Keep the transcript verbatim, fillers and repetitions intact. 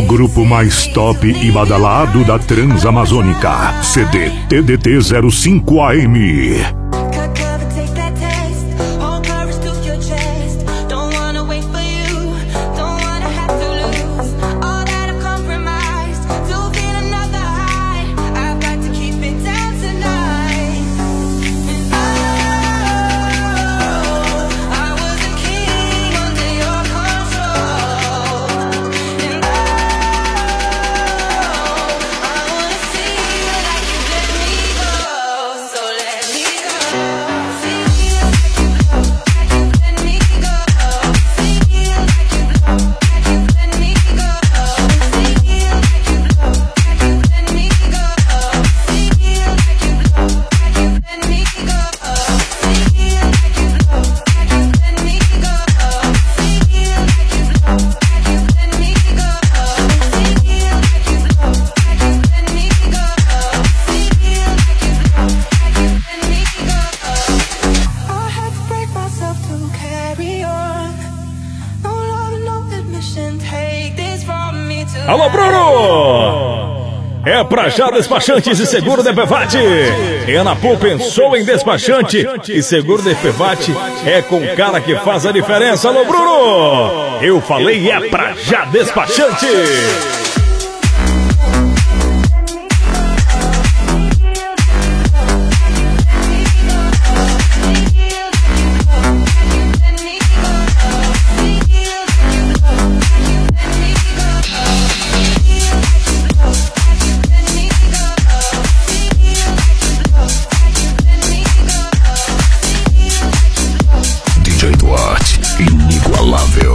no grupo mais top e badalado da Transamazônica, C D T D T zero cinco A M. Alô, Bruno! É pra já Despachantes e Seguro D P V A T. Enapu pensou em despachante e Seguro D P V A T é com o cara que faz a diferença. Alô, Bruno! Eu falei é pra já Despachante. D J Duarte, inigualável.